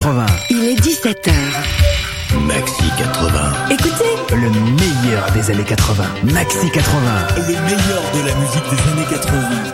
80. Il est 17h. Maxi 80. Écoutez, Le meilleur des années 80. Maxi 80. Les meilleurs de la musique des années 80.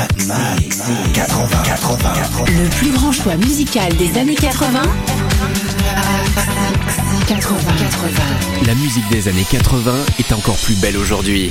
Le plus grand choix musical des années 80. 80. La musique des années 80 est encore plus belle aujourd'hui.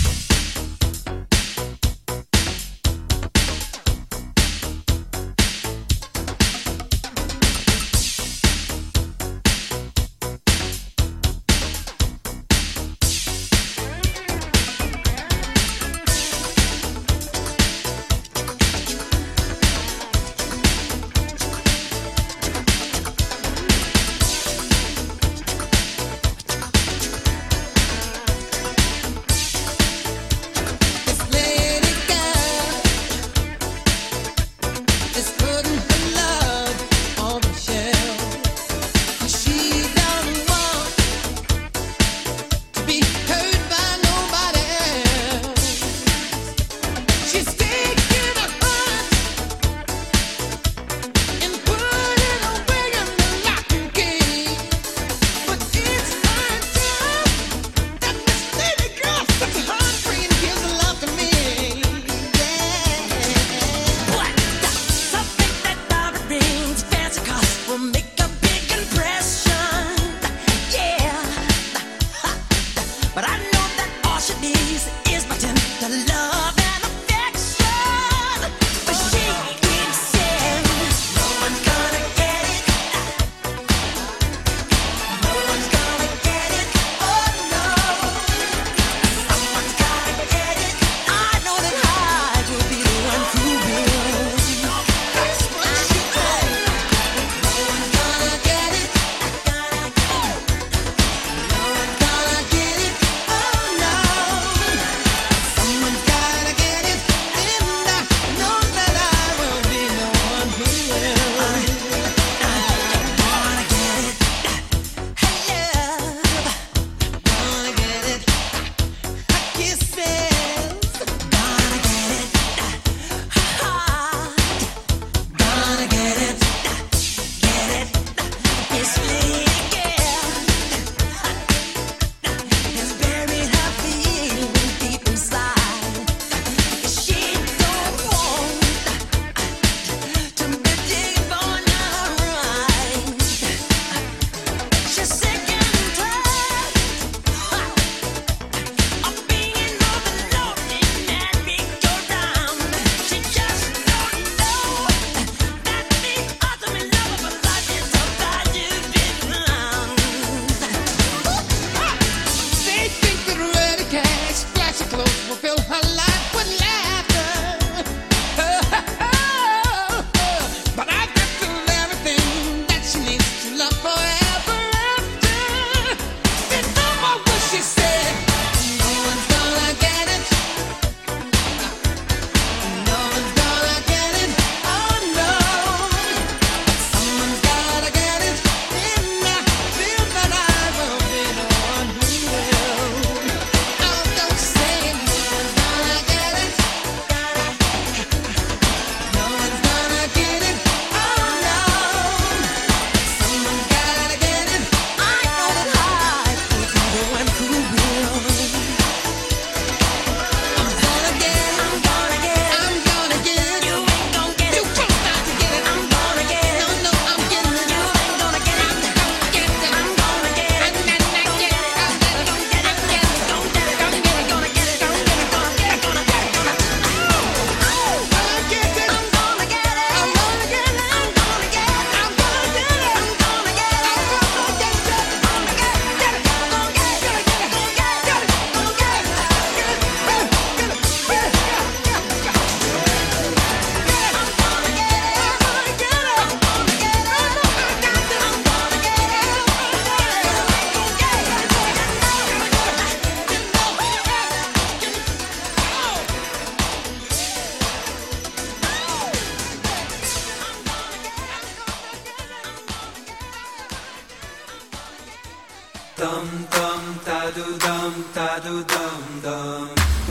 dum dum da do dum da do dum dum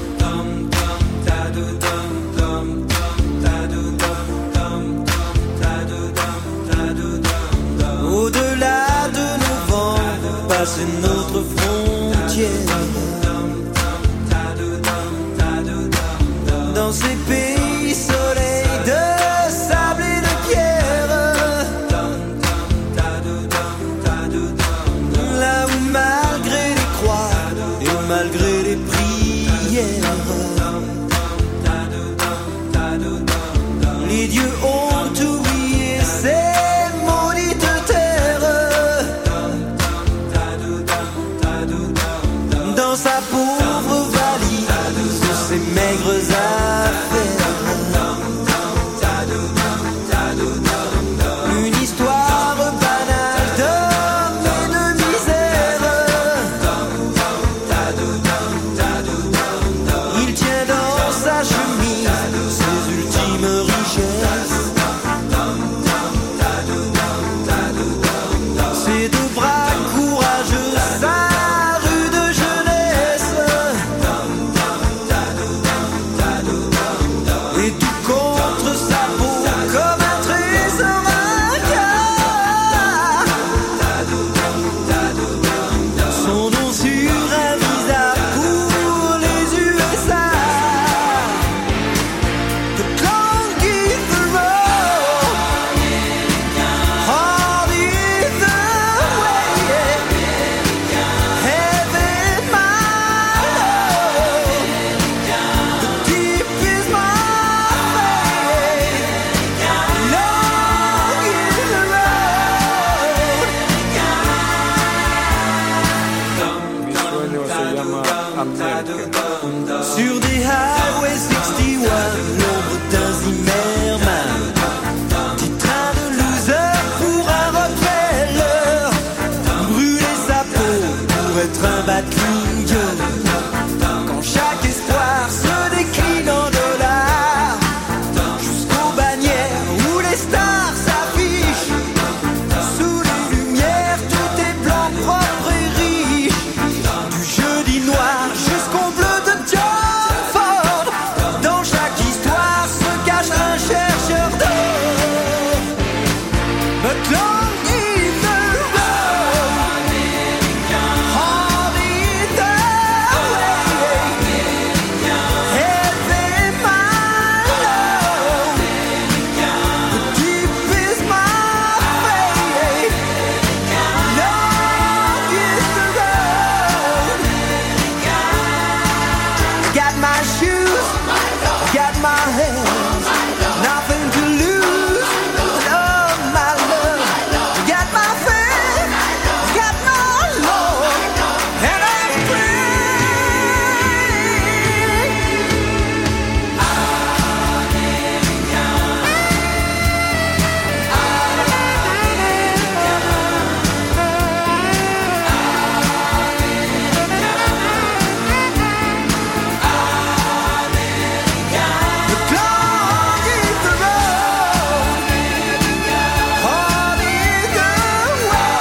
dum dum da do dum dum dum da do dum dum dum da do dum da do dum dum. Au-delà de nos vents, passer notre frontière. Dans ces pays dieux ont oublié ces maudites terres. Dans sa pauvre valise, ses maigres affaires. Une histoire banale d'homme et de misère. Il tient dans sa chemise ses ultimes richesses. Ses deux bras courageux, sa rude jeunesse. Et tout contre sa peau comme un trésor incar. Son nom sur un visa pour les USA. The clown give the road. Hard is the way. Heaven my love. The deep is my faith. Long is the road. Sur des Highway 61, l'ombre d'un Zimmerman. Petit train de loser pour un Rockefeller. Brûler sa peau pour être un Batling. Quand chaque espoir se décline en dollars. Jusqu'aux bannières où les stars s'affichent. Sous les lumières, tout est blanc, propre et riche. Du jeudi noir jusqu'au bleu de John Ford. Dans chaque histoire se cache un chercheur d'or. But long is the road. Hard is the way. Heaven my love. The deep is my faith. Long is the road. Got my shoes, got my hands, nothing to lose. Oh my love, got my faith, got my Lord, and I'm free. The clock is the road, hard is the way.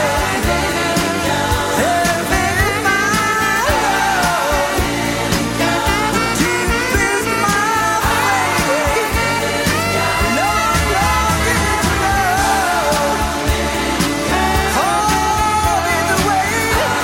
Heaven is my love, the deep is my faith. Long is the road, hard is the way.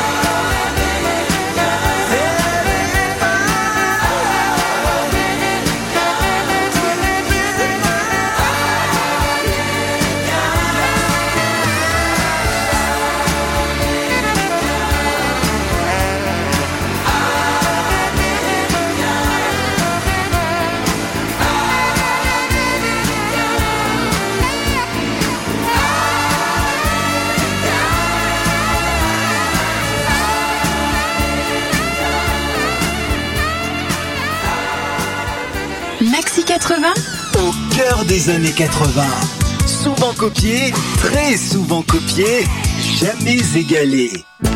Maxi 80, Au cœur des années 80. Souvent copié, très souvent copié, jamais égalé.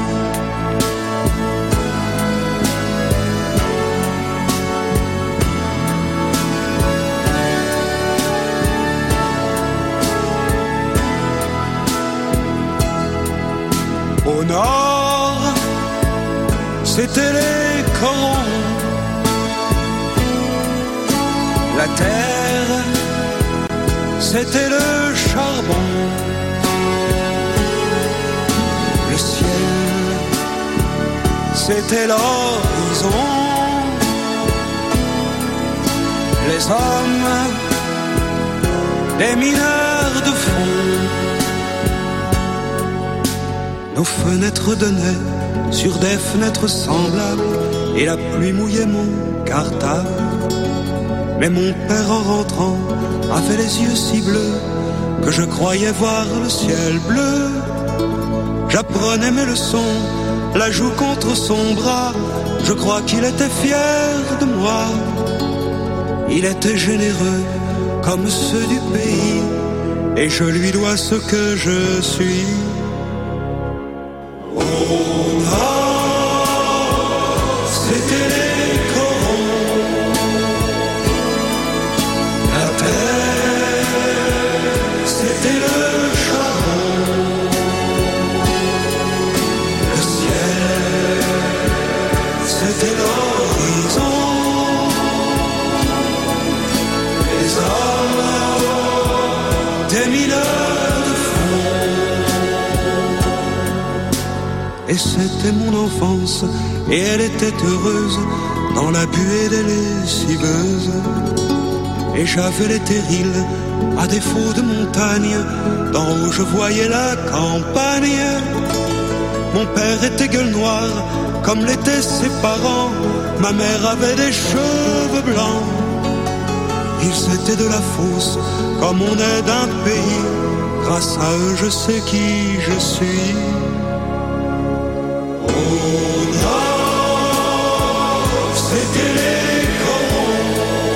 Au nord, c'était les corons. La terre, c'était le charbon. Le ciel, c'était l'horizon. Les hommes, les mineurs de fond. Nos fenêtres donnaient sur des fenêtres semblables, et la pluie mouillait mon cartable. Mais mon père en rentrant avait les yeux si bleus que je croyais voir le ciel bleu. J'apprenais mes leçons, la joue contre son bras. Je crois qu'il était fier de moi. Il était généreux comme ceux du pays, et je lui dois ce que je suis. C'était les corons, la terre, c'était le charbon, le ciel, c'était l'horizon, les hommes, des mineurs de fond. Et c'était mon enfance, et elle était heureuse dans la buée des lessiveuses. Et j'avais les terrils, à défaut de montagne, d'en haut je voyais la campagne. Mon père était gueule noire, comme l'étaient ses parents. Ma mère avait des cheveux blancs. Ils étaient de la fosse, comme on est d'un pays. Grâce à eux je sais qui je suis. C'était les corons,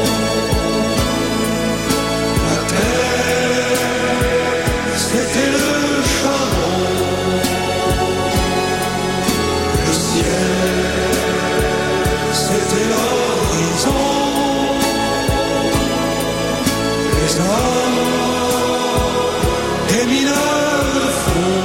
la terre, c'était le charbon, le ciel, c'était l'horizon, les hommes, des mineurs de fond.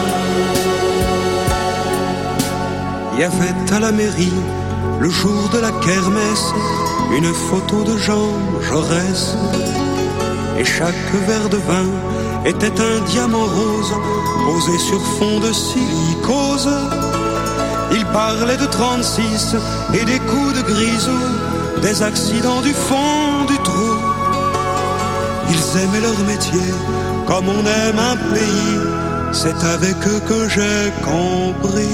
Il y avait à la mairie, le jour de la kermesse, une photo de Jean Jaurès. Et chaque verre de vin était un diamant rose posé sur fond de silicose. Il parlait de 36 et des coups de grisou, des accidents du fond du trou. Ils aimaient leur métier comme on aime un pays. C'est avec eux que j'ai compris.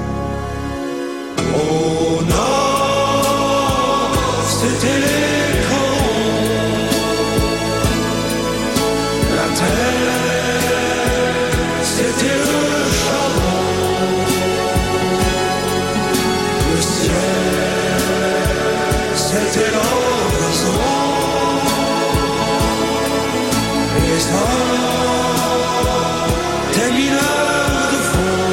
Oh non, c'était les corons, la terre, c'était le charbon, le ciel, c'était l'horizon, les hommes, des mineurs de fond.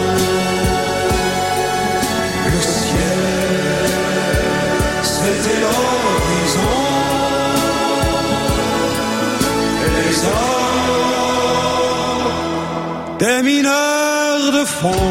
C'était l'horizon, les hommes, des mineurs de fond.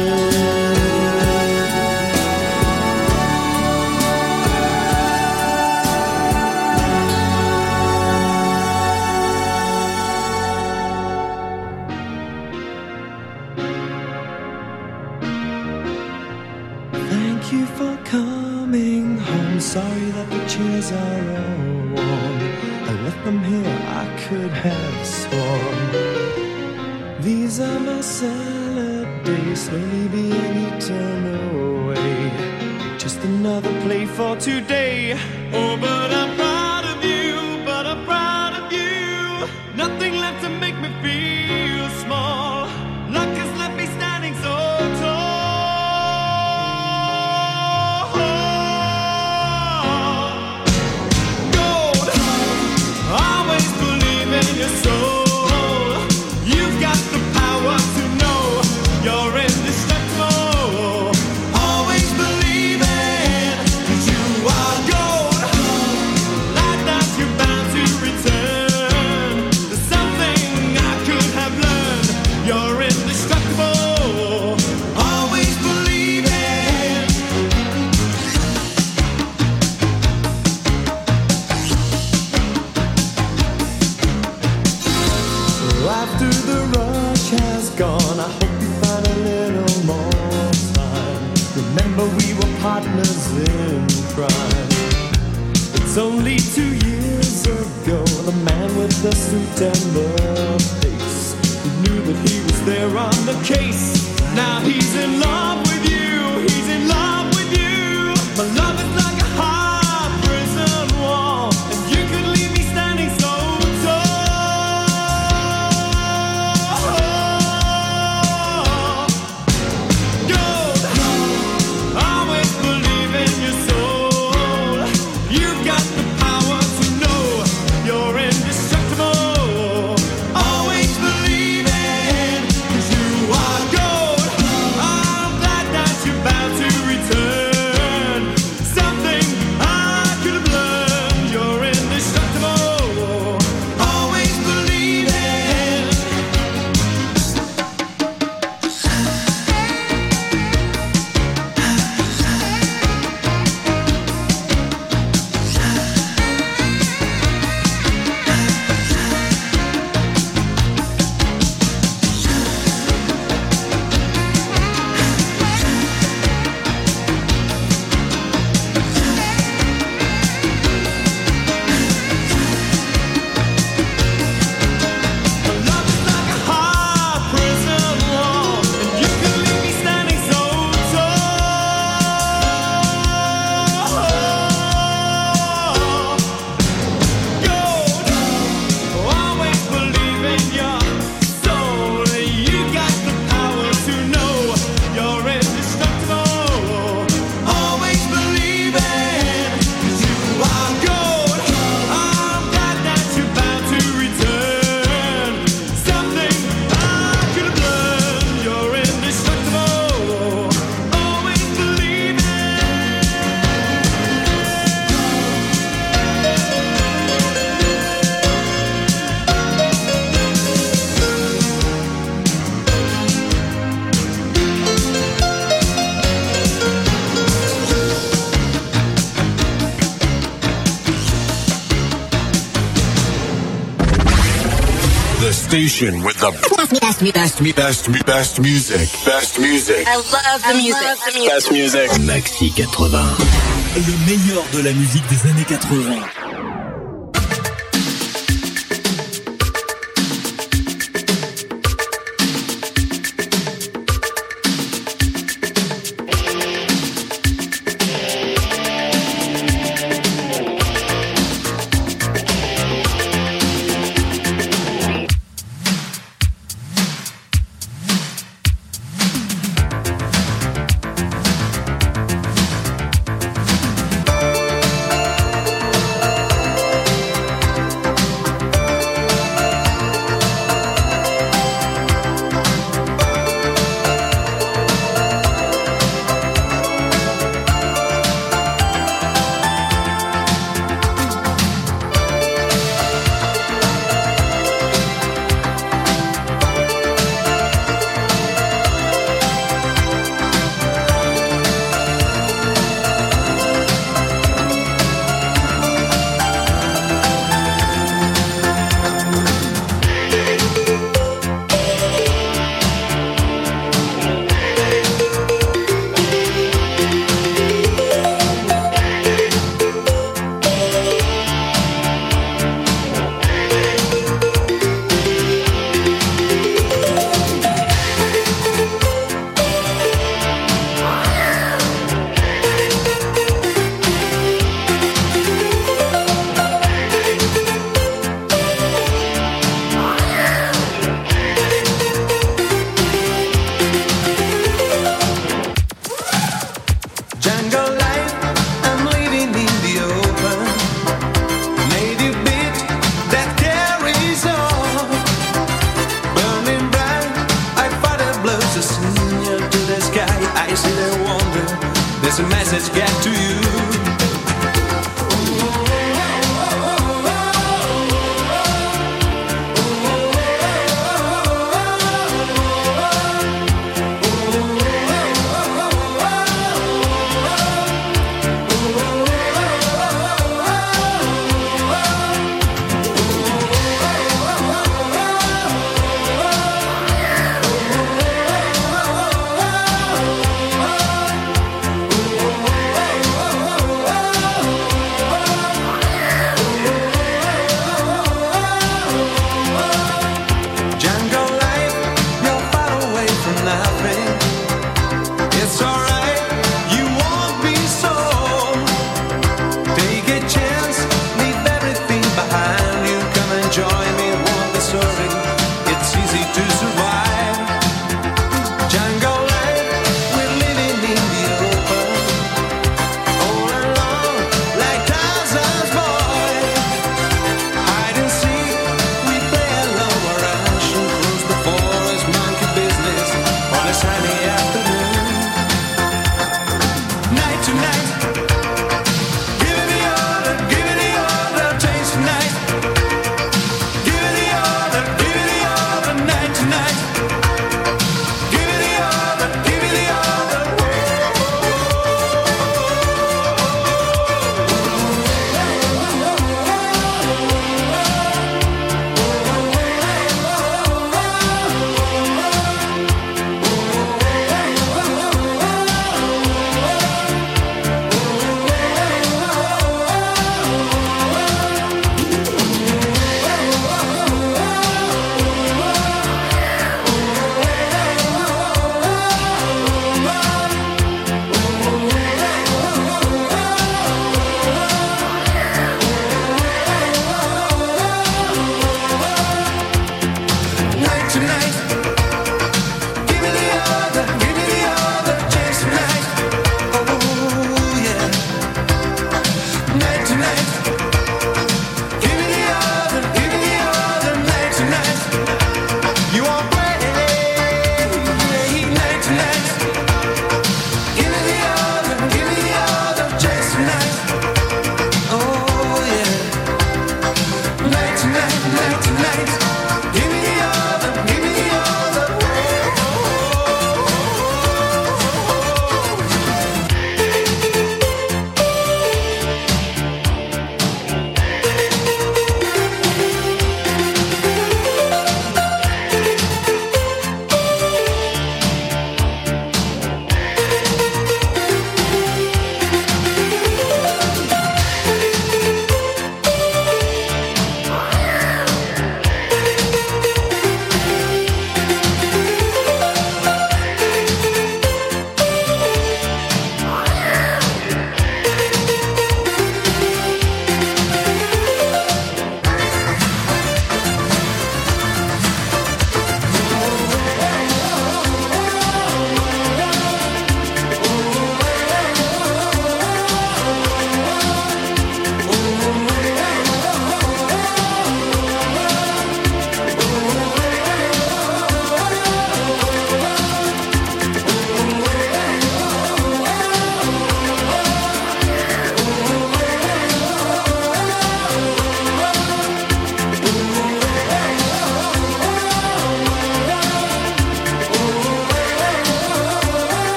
Thank you for coming home. Sorry that the chairs are all warm. I left them here, I could have sworn. These are my salad days, slowly being eaten away. Just another play for today. Oh, but I'm proud of you, but I'm proud of you. Nothing left to make me feel small. Luck has left me standing so tall. Your soul, you've got the power to know you're indestructible. Always believing that you are gold. Like that you're bound to return. There's something I could have learned. You're indestructible. Always believing. After the rush has gone, I hope you find a little more time. Remember we were partners in crime. It's only 2 years ago, the man with the suit and the face, who knew that he was there on the case. Now he's in love with you, he's in love with you. My love is like a hard prison wall, and you The station with the best music. Best music. I love the music. Best music. Maxi 80. Le meilleur de la musique des années 80. Give it the order,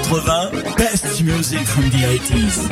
80, best music from the 80s.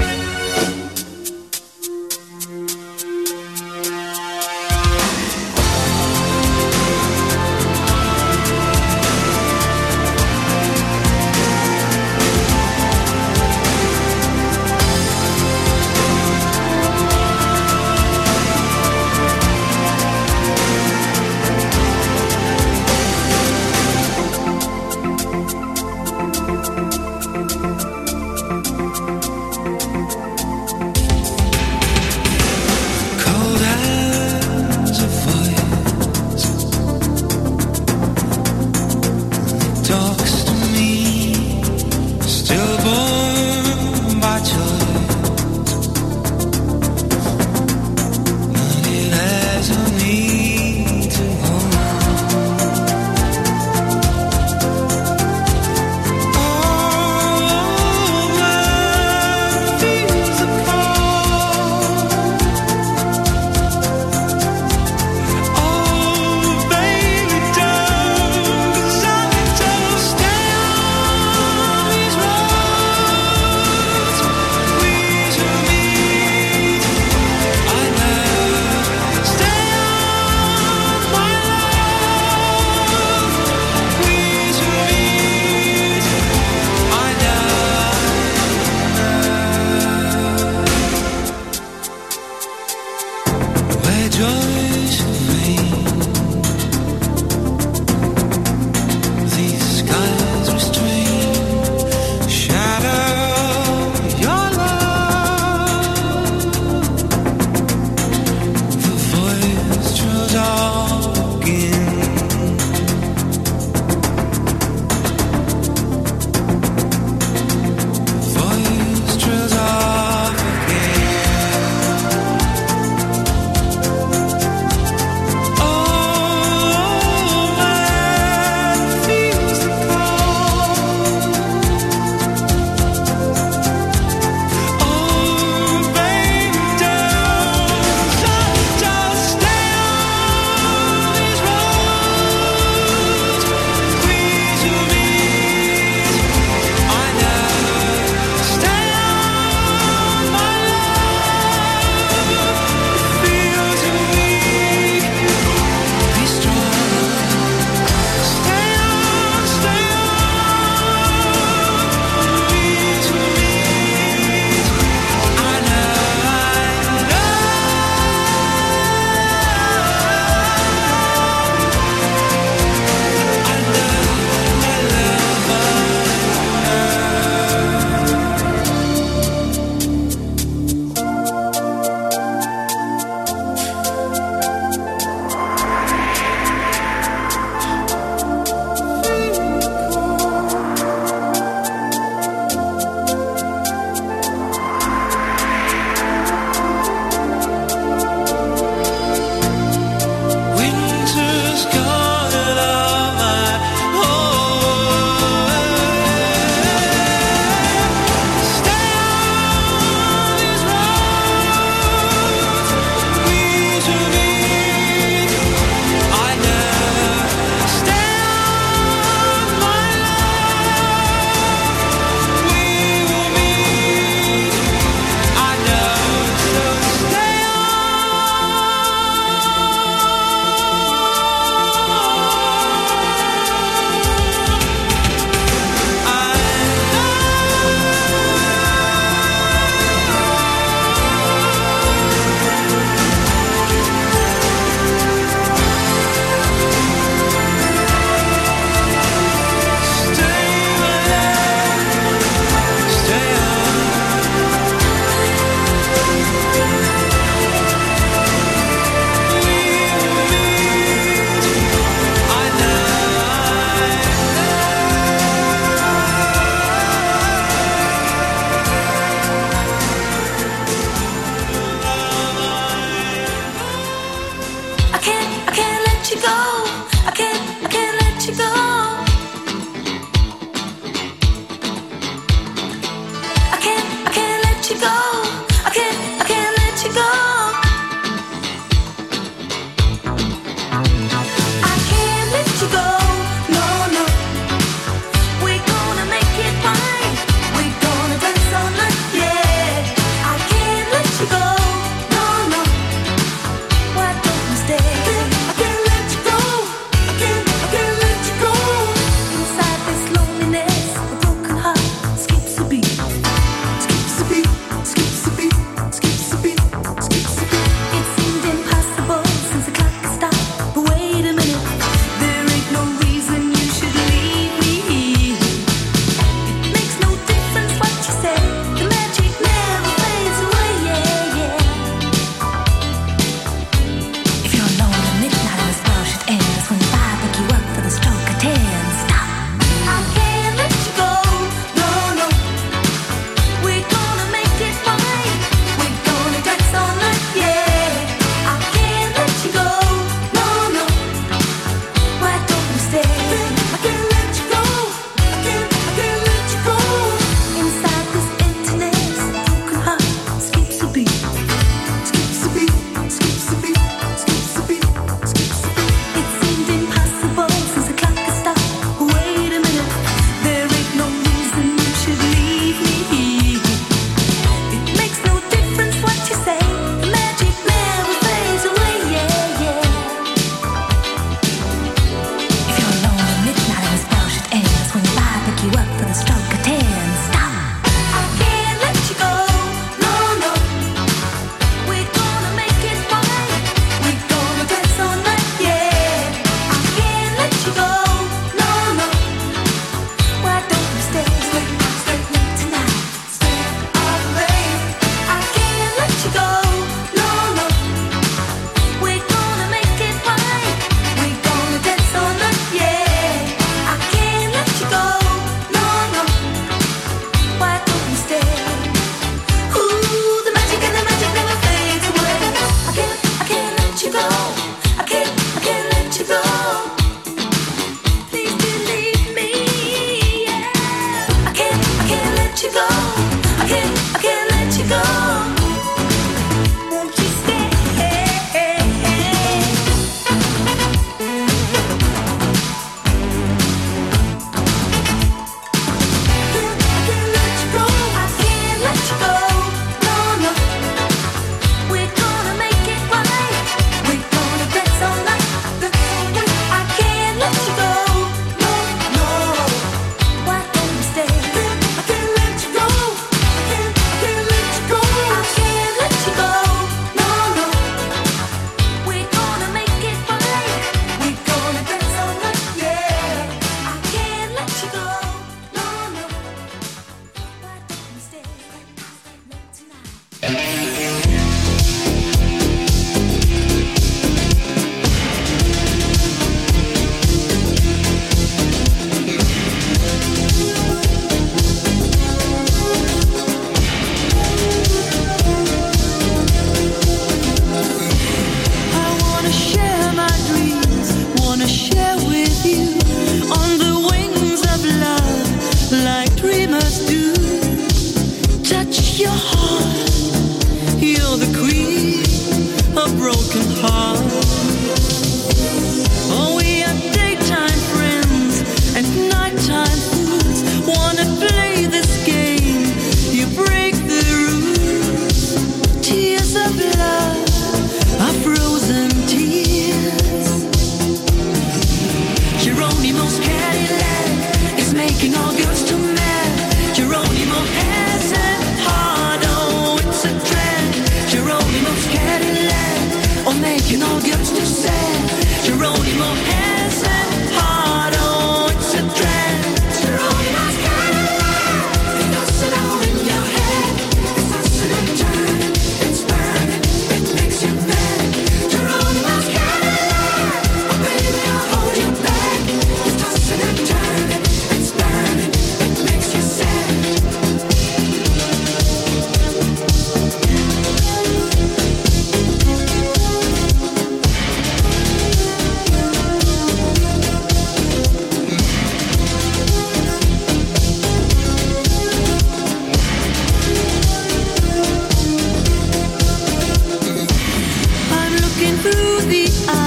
Geronimo's Cadillac, or making all guts to sad. Geronimo has a heart, oh, it's a drag. Geronimo's Cadillac, it does it all in your head. It's tossing and turning, it's burning, it makes you mad. Geronimo's Cadillac, oh baby, I'll hold you back. It's tossing and turning, it's burning, it makes you sad. I'm looking through the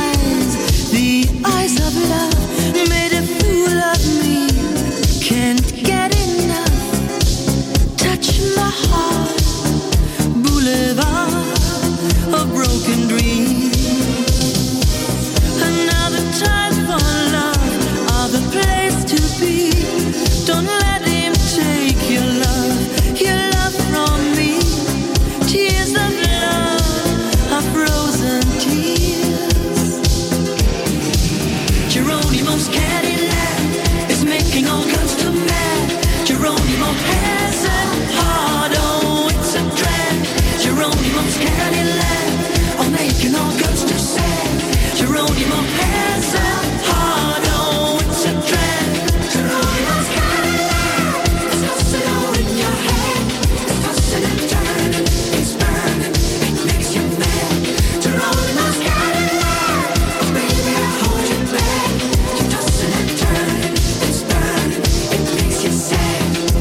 eyes of love, made a fool of me, can't get enough. Touch my heart, boulevard of broken dreams. Another time for love, other place to be. Don't let him take your love from me. Tears of love are frozen tears. Geronimo's Cadillac is making all guns to mad. Geronimo has a heart, oh, it's a drag. Geronimo's Cadillac, oh, making all guns to sad. Geronimo has a heart, oh, it's a drag. Geronimo's Cadillac, it's tossing all in your head. It's tossing and turning, it's burning, it makes you mad. Geronimo's Cadillac, oh baby, I'll hold you back. You're tossing and turning, it's burning, it makes you sad.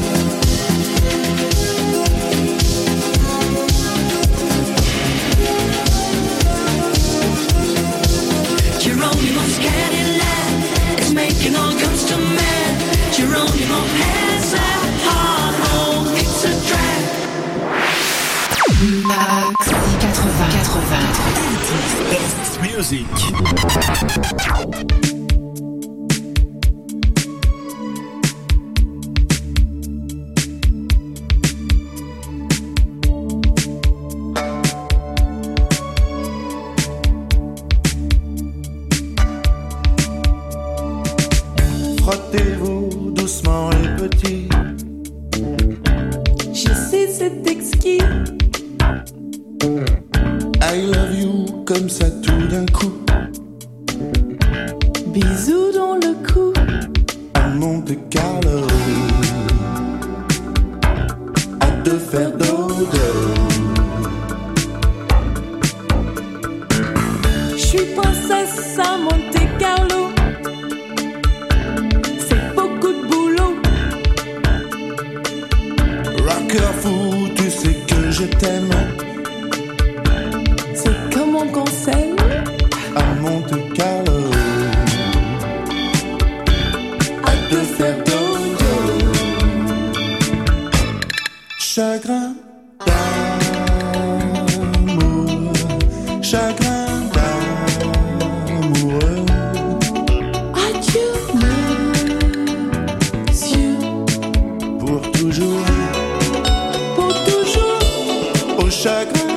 Geronimo's Cadillac is making all guns to mad. Geronimo has a heart, oh, it's a drag. Best Music. Frottez-vous doucement les petits. Je sais, c'est exquis. I love you comme ça tout d'un coup. Bisous dans le cou. À Monte Carlo, à te faire dodo. Je suis princesse à Monte Carlo. C'est beaucoup de boulot. Rocker fou, tu sais que je t'aime. C'est comme on conseille. À Monte Carlo, à te faire dodo. Chagrin d'amour, chagrin d'amoureux. Adieu, monsieur. Pour toujours, au chagrin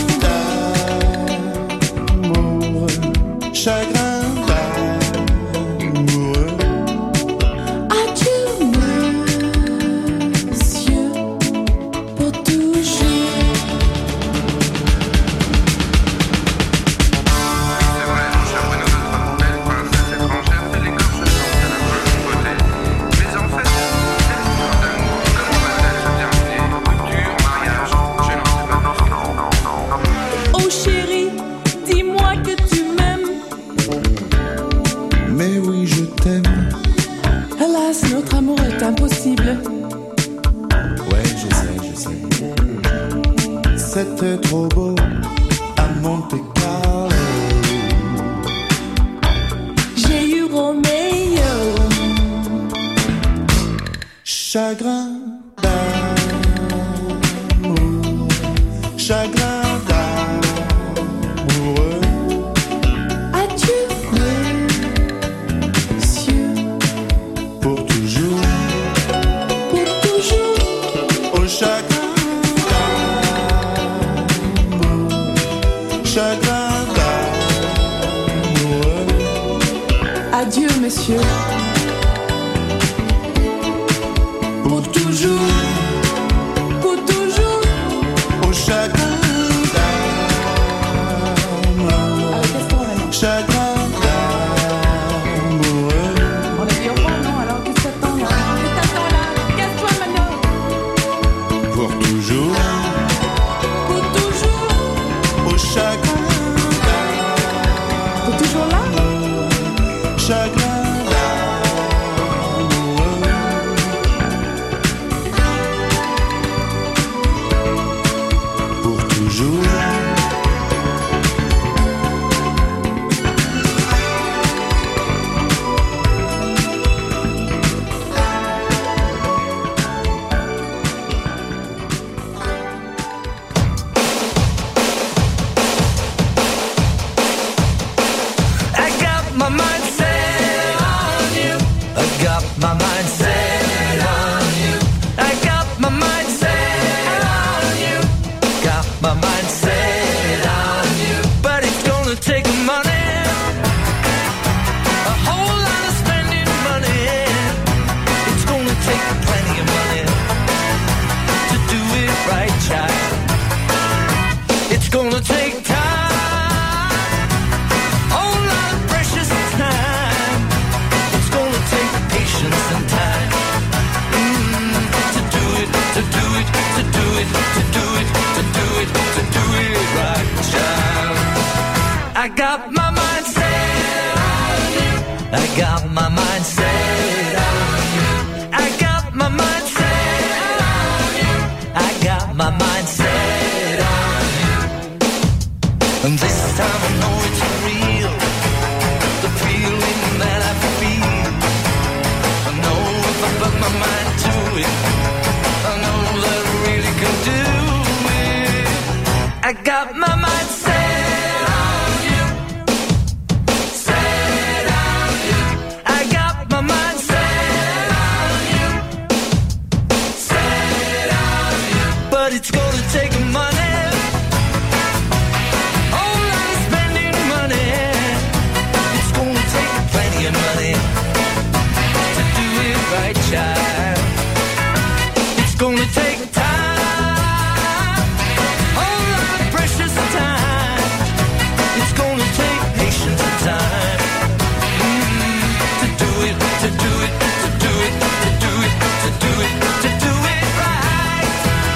d'amour, chagrin d'amoureux. Adieu, monsieur. Pour toujours. Oh chérie, dis-moi que tu m'aimes. Mais oui, je t'aime. Hélas, notre amour est impossible. Ouais, je sais. C'était trop beau à Monte Carlo. J'ai eu Roméo. Chagrin d'amour, chagrin d'amoureux. Adieu, monsieur. Pour toujours, au chagrin d'amour, chagrin d'amoureux. Adieu, monsieur. Pour toujours, Pour toujours. au chagrin d'amoureux. Qu'est-ce qu'on va maintenant? Chagrin d'amoureux. On a dit au revoir, non? Alors qu'est-ce que t'attends là? Qu'est-ce que t'attends là? Casse-toi maintenant. Pour toujours, Pour toujours. au chagrin Pour toujours là? chagrin d'amoureux. Pour toujours. I got my mind set on you. I got my mind set on you. I got my mind set on you. Got my mind set on you. But it's gonna take money. A whole lot of spending money. It's gonna take plenty of money to do it right, child. It's gonna take time. Whole lot of precious time. It's gonna take patience and time to do it, to do it, to do it, to do it, to do it, to do it right, child. I got my mind set on you. I got my mind set on you. I got my mind set on you. I got my mind set on you. And this time I know it's real. The feeling that I feel. I know if I put my mind to it, I know that I really can do it. I got my mind set on you. Set on you. I got my mind set on you. Set on you. But it's gonna take money. Whole lot of spending money. It's gonna take plenty of money to do it right, child. It's gonna take time. Whole lot of precious time. It's gonna take patience and time to do it, to do it, to do it, to do it, to do it, to do it right.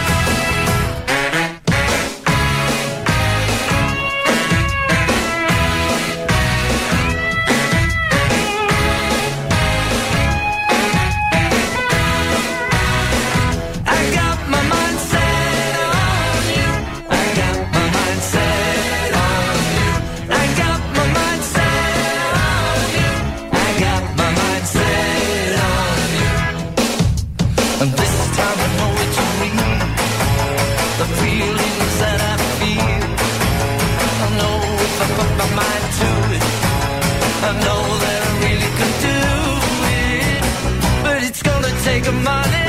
I got my mind set on you. I got my mind set on you. I got my mind set on you. I got my mind set on you. And this time I know it's real. The feelings that I feel. I know if I put my mind to it, I know that I really can do it. But it's gonna take a money.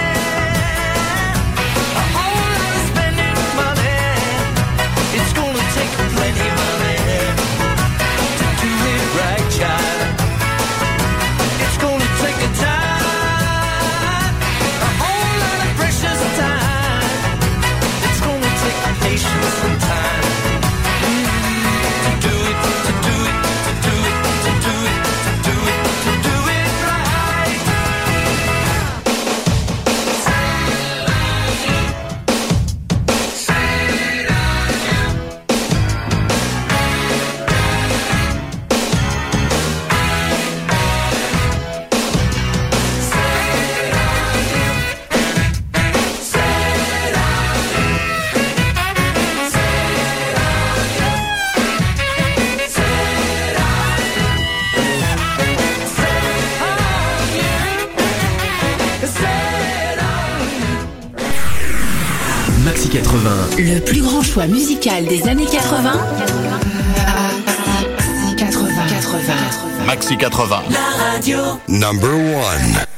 A whole lot of spending money. It's gonna take plenty of money to do it right, child. It's gonna take a time. A whole lot of precious time. It's gonna take patience and time to do it, to do it, to do it, to do it, to do it, to do it right. Maxi 80. Le plus grand choix musical des années 80. Maxi 80. La radio. Number 1.